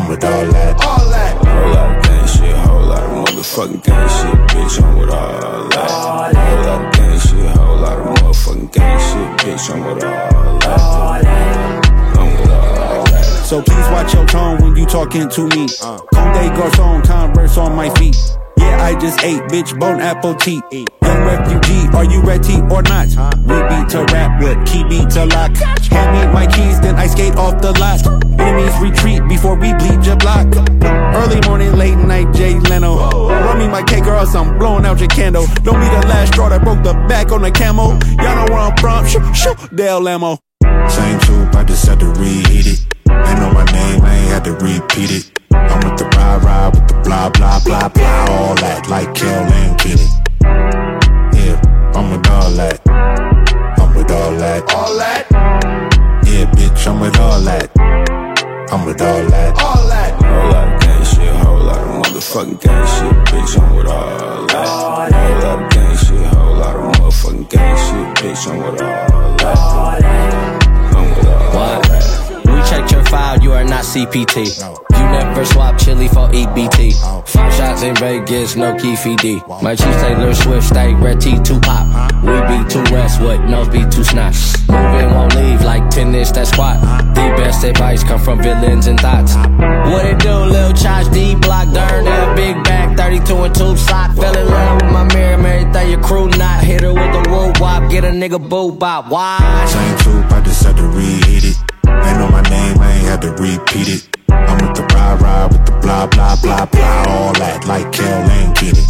I'm with all that. All that. Whole lot of gang shit, whole lot of motherfucking gang shit, bitch, I'm with all that. Whole lot of gang shit, whole lot of motherfucking gang shit, bitch, I'm with all that. I'm with all that. So please watch your tone when you talking to me. Conde Garçon, Converse on my feet. Yeah, I just ate, bitch, Bon Appetit. Young refugee, are you ready or not? We beat to rap with key beat to lock. Hand me my keys, then I skate off the lot. Enemies retreat before we bleed your block. Early morning, late night, Jay Leno. Run me my cake or else I'm blowing out your candle. Don't be the last straw that broke the back on the camel. Y'all know where I'm from, shoo, Dale Lamo. Same troop, I just had to reheat it. Ain't know my name, I ain't had to repeat it. I'm with the ride with the blah, blah, blah, blah. All that, like Kel and Kitty. Yeah, I'm with all that. I'm with all that. All that. Yeah, bitch, I'm with all that. I'm with all that. All that. Whole lot of gang shit, whole lot of motherfucking gang shit, bitch, I'm with all that. Whole lot of gang shit, whole lot of motherfucking gang shit, bitch, I'm with all that. I'm with all that. We checked your file, you are not CPT. You never swap chili for EBT. 5 shots in Vegas, no Keefy D. My Chiefs Taylor Swift, stay red T, 2 pop. We be too rest, what nose be too snot. Moving won't leave like tennis, that squat. The best advice come from villains and thoughts. What it do, Lil Chach, D block, darn that big back, 32 and 2 slot. Fell in love with my mirror, everything your crew not. Hit her with a woo wop, get a nigga boo bop. Why? Same troop, I just had to reheat it. Ain't know my name, I ain't had to repeat it. I'm with the ride with the blah, blah, blah, blah. All that, like Kel and Kitty.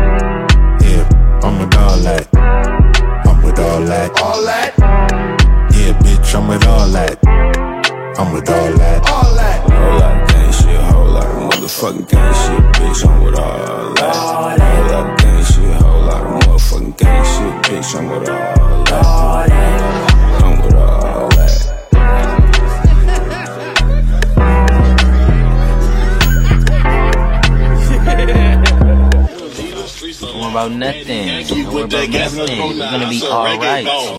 Yeah, I'm with all that. I'm with all that. All that. Yeah, bitch, I'm with all that. I'm with all that. All that. Whole lot of gang shit, whole lot of motherfucking gang shit, bitch, I'm with all that. Whole lot of gang shit, whole lot of motherfucking gang shit, bitch, I'm with all that. I'm with all that. Don't worry about nothing. Don't worry about nothing. We're gonna be alright.